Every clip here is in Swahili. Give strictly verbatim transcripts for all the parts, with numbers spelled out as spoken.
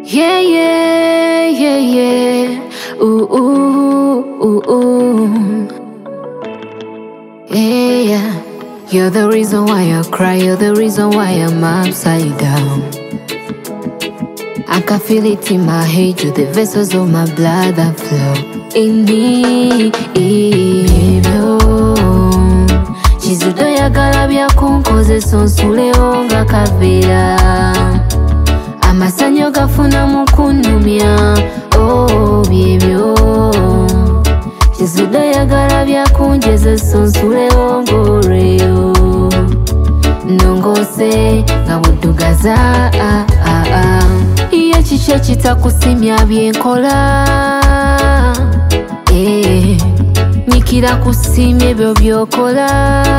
Yeah, yeah, yeah, yeah. Ooh, ooh, ooh, ooh. Yeah, yeah. You're the reason why I cry. You're the reason why I'm upside down. I can feel it in my head. You're the vessels of my blood that flow in me. Chizudo yagala byakunkoze sonsulewo nga kavera. Amasanyo gafuna mukunumya. Oh, byebyo. Chizudo yagala byakunjeze sonsulewo ngoreyo. Nongose nga buddugaza. Ah, ah, ah. Iye kiki kitakusimya byenkola. Eh, nyikira kusimya ebyo byokola.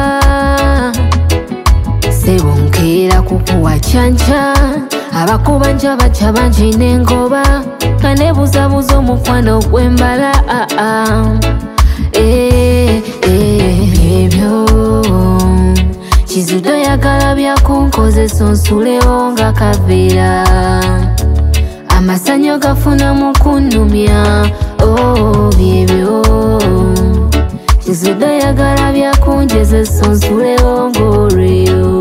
Sebo nkeera kukuwa cyanca. Abakubanja baca banji n'engoba. Kanebuzabuza omukwano gw'embala. Ah, ah. Eh, eh, ebyo. Chizudo yagala byakunkoze sonsulewo nga kavera. Amasanyo gafuna mukunumya. Oh, byebyo. Chizudo yagala byakunjeze sonsulewo ngoreyo.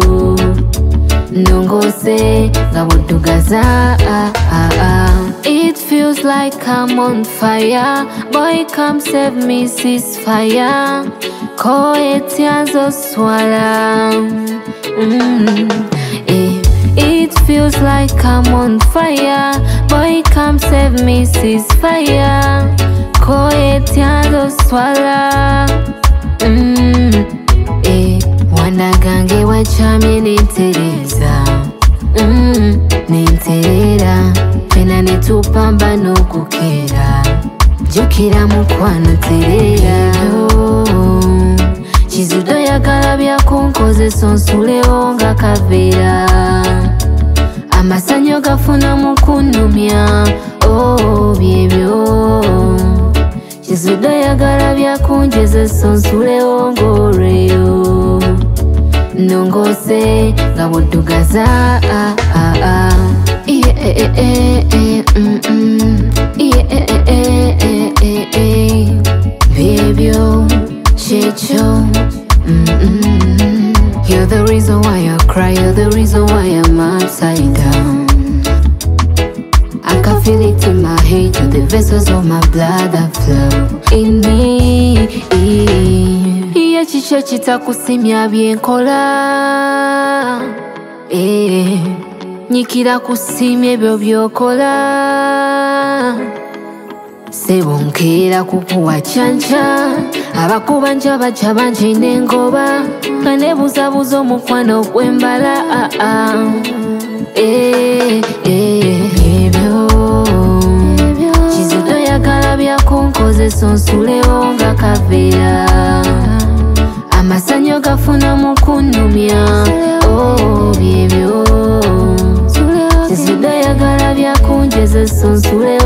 Nongose nga buddugaza. Ah, ah, ah. It feels like I'm on fire. Boy, come save me, ceasefire. Ko etyanzo swala. Mm. Eh. It feels like I'm on fire. Boy, come save me, ceasefire. Ko etyanzo swala. Mm. Eh. Wanagange wachamye nintereza. Mm. Ninterera. Pena netupamba n'okukera. Jukira mukwano terera. Chizudo yagala byakunkoze sonsulewo nga kavera. Amasanyo gafuna mukunumya. Oh, byebyo. Chizudo yagala byakunjeze sonsulewo ngoreyo. Nongose nga buddugaza. Ah, ah, ah. Yeah, eh, eh, eh, mm, mm. Yeah, eh, eh, eh, eh, eh. Byebyo, checho. Mm-mm. You're the reason why I cry. You're the reason why I'm upside down. I can feel it in my head. You're the vessels of my blood that flow in me. Iye kiki kitakusimya byenkola. Eh, nyikira kusimya ebyo byokola. Sebo nkeera kukuwa cyanca. Abakubanja baca banji n'engoba. Kanebuzabuza omukwano gw'embala. Ah, ah. Eh, eh, ebyo. Chizudo yagala byakunkoze sonsulewo nga kavera. Amasanyo gafuna mukunumya. Oh, byebyo. Chizudo yagala byakunjeze sonsulewo